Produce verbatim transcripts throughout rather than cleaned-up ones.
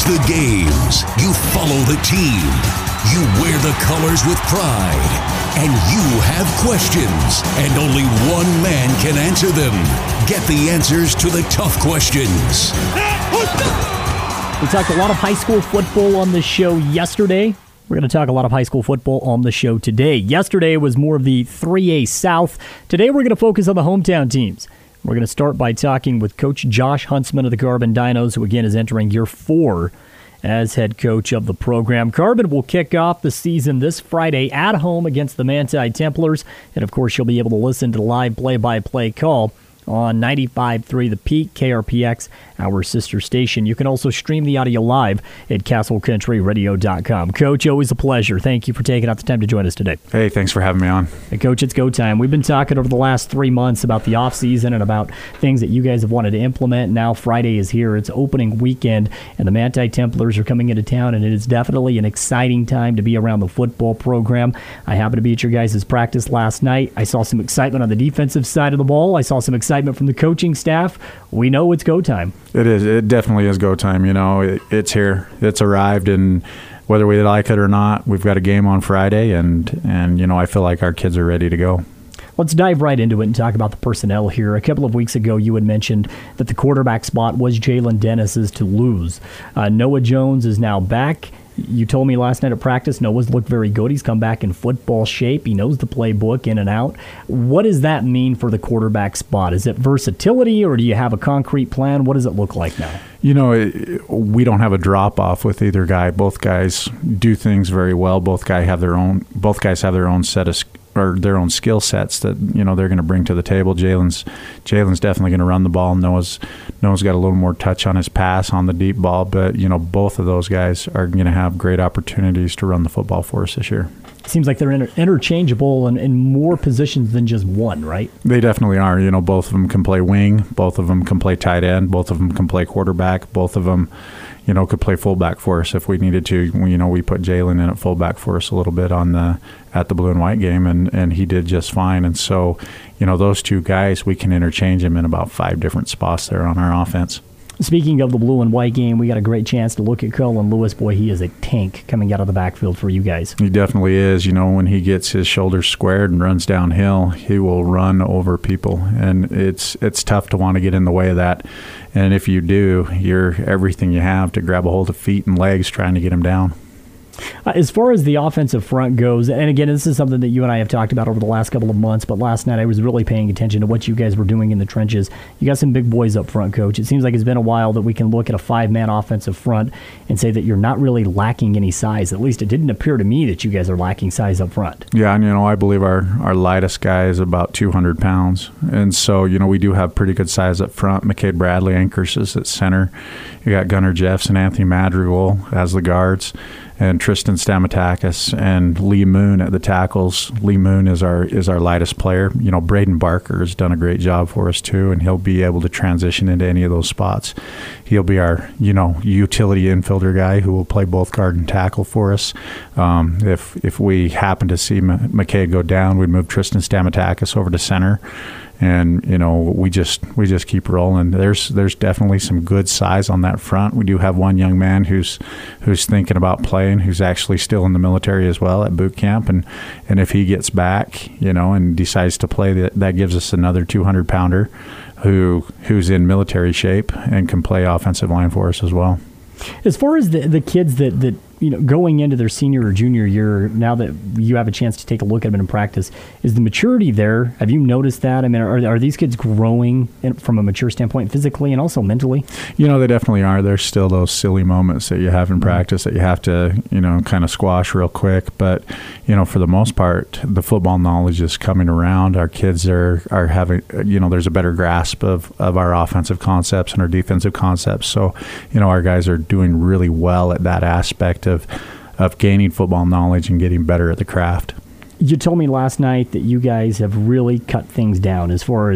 the games. You follow the team. You wear the colors with pride. And you have questions. And only one man can answer them. Get the answers to the tough questions. We talked a lot of high school football on the show yesterday. We're going to talk a lot of high school football on the show today. Yesterday was more of the three A South. Today we're going to focus on the hometown teams. We're going to start by talking with Coach Josh Huntsman of the Carbon Dinos, who again is entering year four as head coach of the program. Carbon will kick off the season this Friday at home against the Manti Templars. And of course, you'll be able to listen to the live play-by-play call on ninety-five point three The Peak, K R P X, our sister station. You can also stream the audio live at castle country radio dot com. Coach, always a pleasure. Thank you for taking out the time to join us today. Hey, thanks for having me on. Hey, Coach, it's go time. We've been talking over the last three months about the offseason and about things that you guys have wanted to implement. Now Friday is here. It's opening weekend, and the Manti Templars are coming into town, and it is definitely an exciting time to be around the football program. I happened to be at your guys' practice last night. I saw some excitement on the defensive side of the ball. I saw some excitement from the coaching staff. We know it's go time. It is. It definitely is go time. You know, it, it's here. It's arrived, and whether we like it or not, we've got a game on Friday, and, and you know, I feel like our kids are ready to go. Let's dive right into it and talk about the personnel here. A couple of weeks ago, you had mentioned that the quarterback spot was Jalen Dennis's to lose. Uh, Noah Jones is now back. You told me last night at practice Noah's looked very good. He's come back in football shape. He knows the playbook in and out. What does that mean for the quarterback spot? Is it versatility, or do you have a concrete plan? What does it look like now? You know, it, we don't have a drop-off with either guy. Both guys do things very well. Both guys have their own. Both guys have their own set of or their own skill sets that you know they're going to bring to the table. Jalen's Jalen's definitely going to run the ball. Noah's Noah's got a little more touch on his pass on the deep ball, but you know both of those guys are going to have great opportunities to run the football for us this year. Seems like they're inter- interchangeable in, in more positions than just one, right? They definitely are. You know, both of them can play wing. Both of them can play tight end. Both of them can play quarterback. Both of them, you know, could play fullback for us if we needed to. You know, we put Jalen in at fullback for us a little bit on the at the blue and white game, and, and he did just fine. And so, you know, those two guys, we can interchange them in about five different spots there on our offense. Speaking of the blue and white game, we got a great chance to look at Cullen Lewis. Boy, he is a tank coming out of the backfield for you guys. He definitely is. You know, when he gets his shoulders squared and runs downhill, he will run over people, and it's it's tough to want to get in the way of that. And if you do, you're everything you have to grab a hold of feet and legs trying to get him down. Uh, as far as the offensive front goes, and again, this is something that you and I have talked about over the last couple of months, but last night I was really paying attention to what you guys were doing in the trenches. You got some big boys up front, Coach. It seems like it's been a while that we can look at a five-man offensive front and say that you're not really lacking any size. At least it didn't appear to me that you guys are lacking size up front. Yeah, and you know, I believe our, our lightest guy is about two hundred pounds. And so, you know, we do have pretty good size up front. McCade Bradley anchors us at center. You got Gunnar Jeffs and Anthony Madrigal as the guards, and Tristan Stamatakis and Lee Moon at the tackles. Lee Moon is our is our lightest player. You know, Braden Barker has done a great job for us too, and he'll be able to transition into any of those spots. He'll be our, you know, utility infielder guy who will play both guard and tackle for us. Um, if if we happen to see M- McCade go down, we'd move Tristan Stamatakis over to center. And you know, we just we just keep rolling. There's there's definitely some good size on that front. We do have one young man who's who's thinking about playing, who's actually still in the military as well at boot camp, and and if he gets back, you know, and decides to play, that that gives us another two hundred pounder who who's in military shape and can play offensive line for us as well. As far as the the kids that that you know, going into their senior or junior year, now that you have a chance to take a look at them in practice, is the maturity there? Have you noticed that? I mean, are are these kids growing in, from a mature standpoint, physically and also mentally? You know, they definitely are. There's still those silly moments that you have in practice that you have to, you know, kind of squash real quick. But, you know, for the most part, the football knowledge is coming around. Our kids are, are having, you know, there's a better grasp of, of our offensive concepts and our defensive concepts. So, you know, our guys are doing really well at that aspect of of gaining football knowledge and getting better at the craft. You told me last night that you guys have really cut things down as far as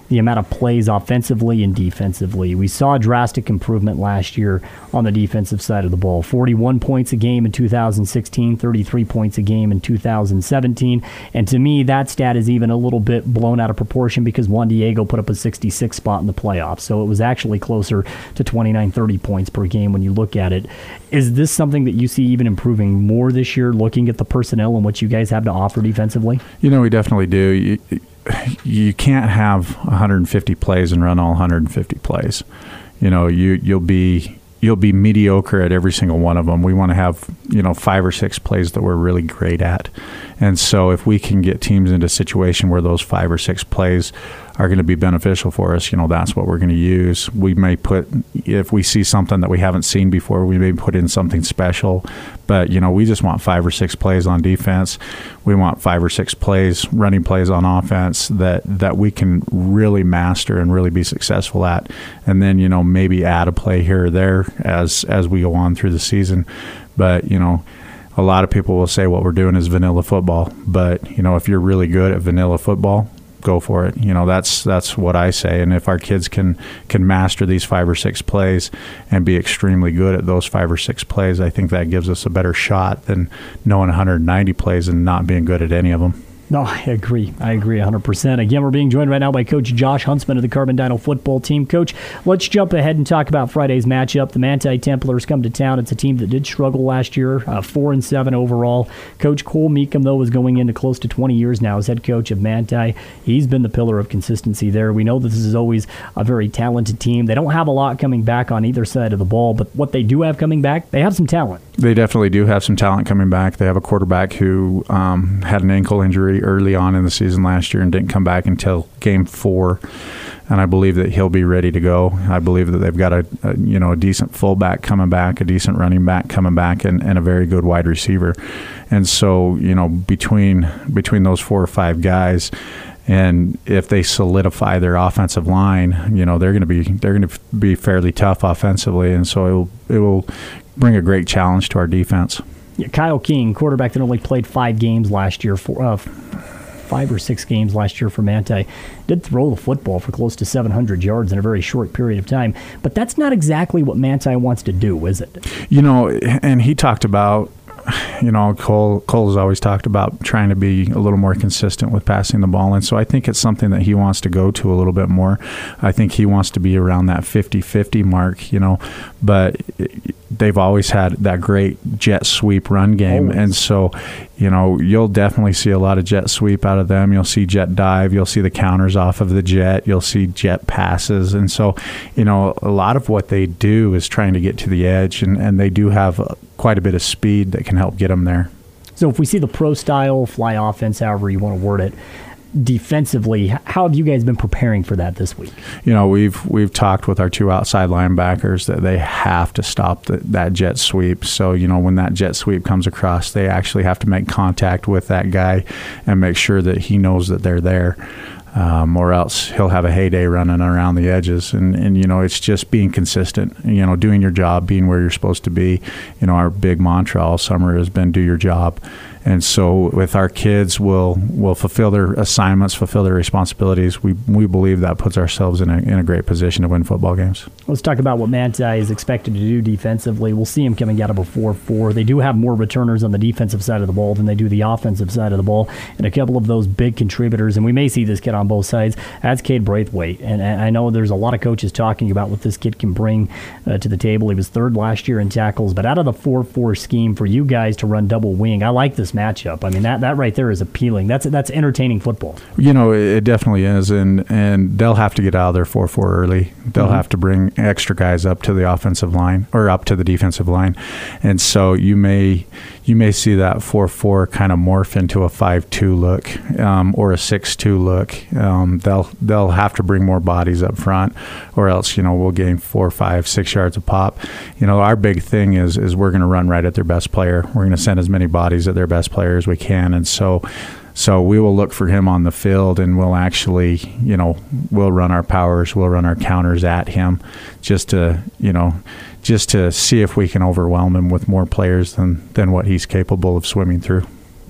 the amount of plays offensively and defensively. We saw a drastic improvement last year on the defensive side of the ball. forty-one points a game in two thousand sixteen, thirty-three points a game in two thousand seventeen. And to me, that stat is even a little bit blown out of proportion because Juan Diego put up a sixty-six spot in the playoffs. So it was actually closer to twenty-nine, thirty points per game when you look at it. Is this something that you see even improving more this year, looking at the personnel and what you guys have to offer defensively? You know, we definitely do. You, you can't have one hundred fifty plays and run all one hundred fifty plays. You know, you you'll be you'll be mediocre at every single one of them. We want to have, you know, five or six plays that we're really great at. And so if we can get teams into a situation where those five or six plays are going to be beneficial for us, you know, that's what we're going to use. We may put, if we see something that we haven't seen before, we may put in something special. But, you know, we just want five or six plays on defense. We want five or six plays, running plays on offense that, that we can really master and really be successful at. And then, you know, maybe add a play here or there as as we go on through the season. But, you know, a lot of people will say what we're doing is vanilla football. But, you know, if you're really good at vanilla football, go for it. You know, that's that's what I say. And if our kids can can master these five or six plays and be extremely good at those five or six plays, I think that gives us a better shot than knowing one hundred ninety plays and not being good at any of them. No, I agree. I agree one hundred percent. Again, we're being joined right now by Coach Josh Huntsman of the Carbondino football team. Coach, let's jump ahead and talk about Friday's matchup. The Manti Templars come to town. It's a team that did struggle last year, uh, four and seven overall. Coach Cole Meekum, though, is going into close to twenty years now as head coach of Manti. He's been the pillar of consistency there. We know that this is always a very talented team. They don't have a lot coming back on either side of the ball, but what they do have coming back, they have some talent. They definitely do have some talent coming back. They have a quarterback who um, had an ankle injury early on in the season last year and didn't come back until game four. And I believe that he'll be ready to go. I believe that they've got a, a you know a decent fullback coming back, a decent running back coming back, and, and a very good wide receiver. And so, you know, between between those four or five guys, and if they solidify their offensive line, you know, they're going to be they're going to be fairly tough offensively, and so it will it will bring a great challenge to our defense. Yeah, Kyle King, quarterback that only played five games last year for. Uh, five or six games last year for Manti, did throw the football for close to seven hundred yards in a very short period of time. But that's not exactly what Manti wants to do, is it? You know, and he talked about, you know, Cole Cole has always talked about trying to be a little more consistent with passing the ball. And so I think it's something that he wants to go to a little bit more. I think he wants to be around that fifty-fifty mark, you know, but they've always had that great jet sweep run game. Always. And so, you know, you'll definitely see a lot of jet sweep out of them. You'll see jet dive. You'll see the counters off of the jet. You'll see jet passes. And so, you know, a lot of what they do is trying to get to the edge, and, and they do have quite a bit of speed that can help get them there. So if we see the pro style fly offense, however you want to word it, defensively, how have you guys been preparing for that this week? You know, we've we've talked with our two outside linebackers that they have to stop the, that jet sweep. So, you know, when that jet sweep comes across, they actually have to make contact with that guy and make sure that he knows that they're there. Um, or else he'll have a heyday running around the edges. And, and, you know, it's just being consistent, you know, doing your job, being where you're supposed to be. You know, our big mantra all summer has been do your job. And so with our kids, we'll, we'll fulfill their assignments, fulfill their responsibilities. We we believe that puts ourselves in a, in a great position to win football games. Let's talk about what Manti is expected to do defensively. We'll see him coming out of a four four. They do have more returners on the defensive side of the ball than they do the offensive side of the ball, and a couple of those big contributors, and we may see this kid on both sides. That's Cade Braithwaite, and I know there's a lot of coaches talking about what this kid can bring uh, to the table. He was third last year in tackles, but out of the four four scheme for you guys to run double wing, I like this matchup. I mean, that, that right there is appealing. That's that's entertaining football. You know, it definitely is, and and they'll have to get out of their four four early. They'll mm-hmm. have to bring extra guys up to the offensive line or up to the defensive line, and so you may you may see that four four kind of morph into a five two look um, or a six two look. Um, they'll they'll have to bring more bodies up front, or else, you know, we'll gain four, five, six yards a pop. You know, our big thing is is we're going to run right at their best player. We're going to send as many bodies at their best player as we can, and so so we will look for him on the field, and we'll actually, you know, we'll run our powers, we'll run our counters at him, just to, you know, just to see if we can overwhelm him with more players than than what he's capable of swimming through.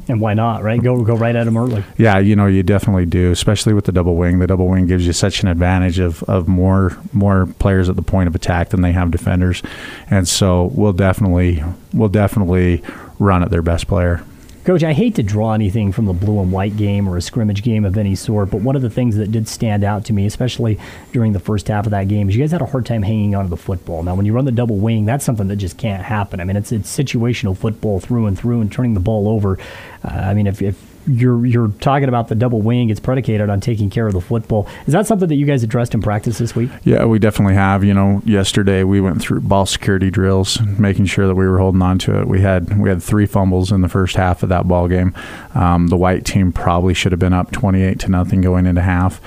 And why not, right? Go go right at them early. Yeah, you know, you definitely do, especially with the double wing. The double wing gives you such an advantage of, of more more players at the point of attack than they have defenders. And so we'll definitely we'll definitely run at their best player. Coach, I hate to draw anything from the blue and white game or a scrimmage game of any sort, but one of the things that did stand out to me, especially during the first half of that game, is you guys had a hard time hanging on to the football. Now, when you run the double wing, that's something that just can't happen. I mean, it's it's situational football through and through and turning the ball over. Uh, I mean, if, if you're you're talking about the double wing, it's predicated on taking care of the football. Is that something that you guys addressed in practice this week? Yeah, we definitely have. You know, yesterday we went through ball security drills, making sure that we were holding on to it. We had we had three fumbles in the first half of that ball game. Um, the white team probably should have been up twenty-eight to nothing going into half.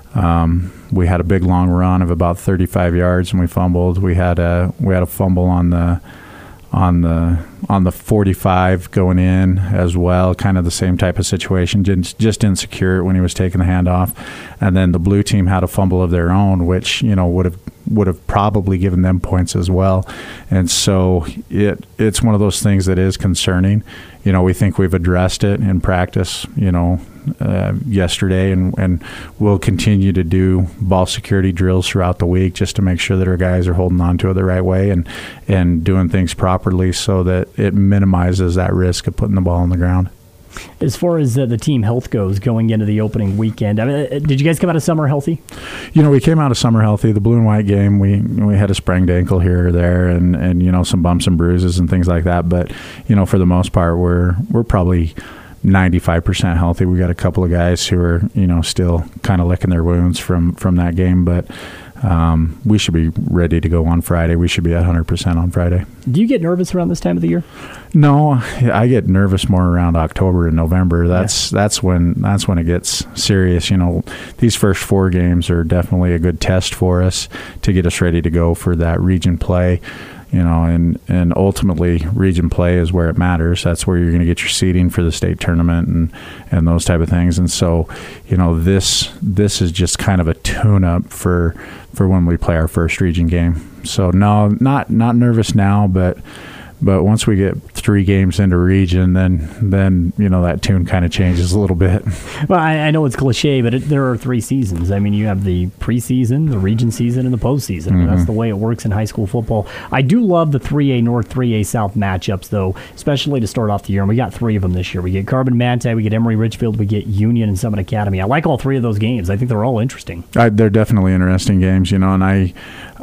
Um, we had a big long run of about thirty-five yards and we fumbled. We had a we had a fumble on the on the on the forty-five going in as well, kind of the same type of situation. Just, just didn't secure it when he was taking the handoff. And then the blue team had a fumble of their own, which, you know, would have would have probably given them points as well. And so it it's one of those things that is concerning. You know, we think we've addressed it in practice, you know, uh, yesterday, and, and we'll continue to do ball security drills throughout the week just to make sure that our guys are holding on to it the right way and, and doing things properly so that it minimizes that risk of putting the ball on the ground. As far as uh, the team health goes going into the opening weekend, I mean, did you guys come out of summer healthy? You know, we came out of summer healthy. The blue and white game, we we had a sprained ankle here or there, and, and you know, some bumps and bruises and things like that. But you know, for the most part, we're we're probably ninety-five percent healthy. We got a couple of guys who are, you know, still kind of licking their wounds from from that game, but um, we should be ready to go on Friday. We should be at one hundred percent on Friday. Do you get nervous around this time of the year? No, I get nervous more around October and November. That's yeah. that's when that's when it gets serious. You know, these first four games are definitely a good test for us to get us ready to go for that region play. You know, and, and ultimately region play is where it matters. That's where you're going to get your seeding for the state tournament and, and those type of things. And so, you know, this this is just kind of a tune-up for for when we play our first region game. So no, not not nervous now, but but once we get three games into region, then then you know that tune kind of changes a little bit. Well, I, I know it's cliche, but it, there are three seasons. I mean, you have the preseason, the region season, and the postseason. Mm-hmm. I mean, that's the way it works in high school football. I do love the three A North, three A South matchups, though, especially to start off the year. And we got three of them this year. We get Carbon Manti, we get Emory Richfield, we get Union and Summit Academy. I like all three of those games. I think they're all interesting. I, they're definitely interesting games, you know. And I,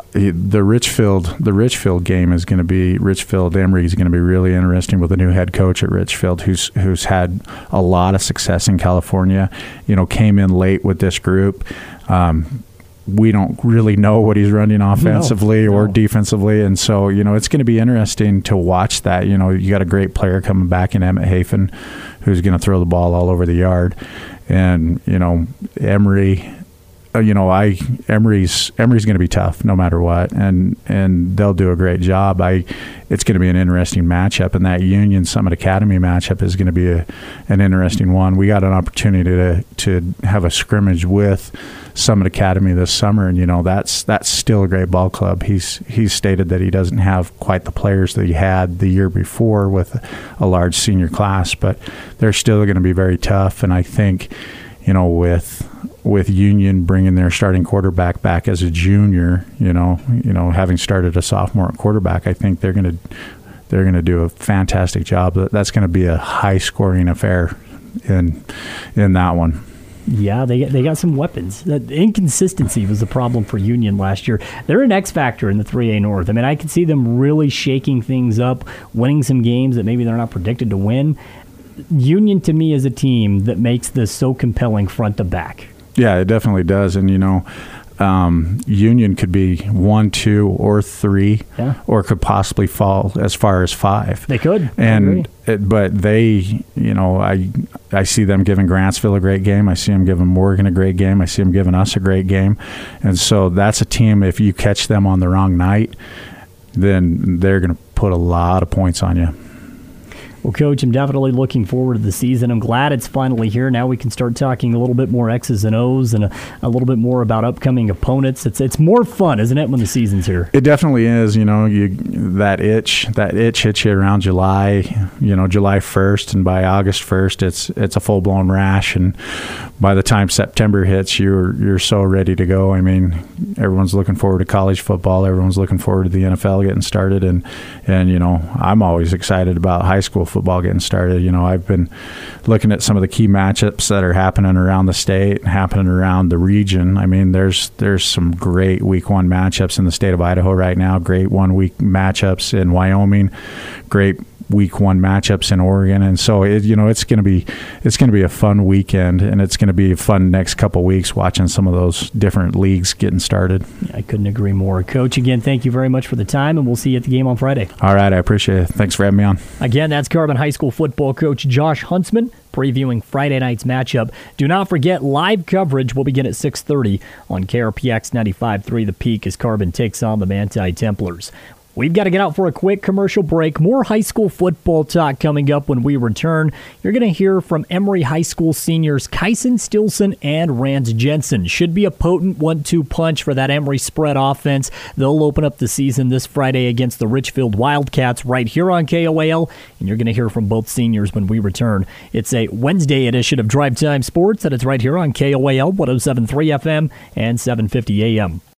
the Richfield, the Richfield game is going to be Richfield. Emory is going to be really interesting with a new head coach at Richfield, who's who's had a lot of success in California. You know, came in late with this group. Um, we don't really know what he's running offensively no, no. or defensively, and so you know it's going to be interesting to watch that. You know, you got a great player coming back in Emmett Hafen, who's going to throw the ball all over the yard, and you know Emory. Uh, you know, I Emory's Emory's going to be tough no matter what, and and they'll do a great job. I, it's going to be an interesting matchup, and that Union Summit Academy matchup is going to be a, an interesting one. We got an opportunity to to have a scrimmage with Summit Academy this summer, and you know that's that's still a great ball club. He's he's stated that he doesn't have quite the players that he had the year before with a large senior class, but they're still going to be very tough, and I think, you know, with with Union bringing their starting quarterback back as a junior, you know, you know, having started a sophomore at quarterback, I think they're going to they're going to do a fantastic job. That's going to be a high-scoring affair in in that one. Yeah, they they got some weapons. The inconsistency was the problem for Union last year. They're an X factor in the three A North. I mean, I could see them really shaking things up, winning some games that maybe they're not predicted to win. Union, to me, is a team that makes this so compelling front to back. Yeah, it definitely does. And, you know, um, Union could be one, two, or three, yeah. or could possibly fall as far as five. They could. And it, but they, you know, I I see them giving Grantsville a great game. I see them giving Morgan a great game. I see them giving us a great game. And so that's a team, if you catch them on the wrong night, then they're going to put a lot of points on you. Well, Coach, I'm definitely looking forward to the season. I'm glad it's finally here. Now we can start talking a little bit more X's and O's and a, a little bit more about upcoming opponents. It's it's more fun, isn't it, when the season's here? It definitely is. You know, you that itch that itch hits you around July. You know, July first, and by August first, it's it's a full blown rash. And by the time September hits, you're you're so ready to go. I mean, everyone's looking forward to college football. Everyone's looking forward to the N F L getting started, and and you know, I'm always excited about high school football getting started. You know, I've been looking at some of the key matchups that are happening around the state, happening around the region. I mean, there's there's some great week one matchups in the state of Idaho right now, great one week matchups in Wyoming, great week one matchups in Oregon, and so it, you know, it's going to be it's going to be a fun weekend, and it's going to be a fun next couple weeks watching some of those different leagues getting started. I couldn't agree more. Coach, again, thank you very much for the time, and we'll see you at the game on Friday. All right, I appreciate it. Thanks for having me on. Again, that's Carbon High School football coach Josh Huntsman previewing Friday night's matchup. Do not forget, live coverage will begin at six thirty on K R P X ninety-five point three The Peak as Carbon takes on the Manti Templars. We've got to get out for a quick commercial break. More high school football talk coming up when we return. You're going to hear from Emory High School seniors Kyson Stilson and Rance Jensen. Should be a potent one two punch for that Emory spread offense. They'll open up the season this Friday against the Richfield Wildcats right here on K O A L, and you're going to hear from both seniors when we return. It's a Wednesday edition of Drive Time Sports, and it's right here on K O A L one oh seven point three F M and seven fifty A M.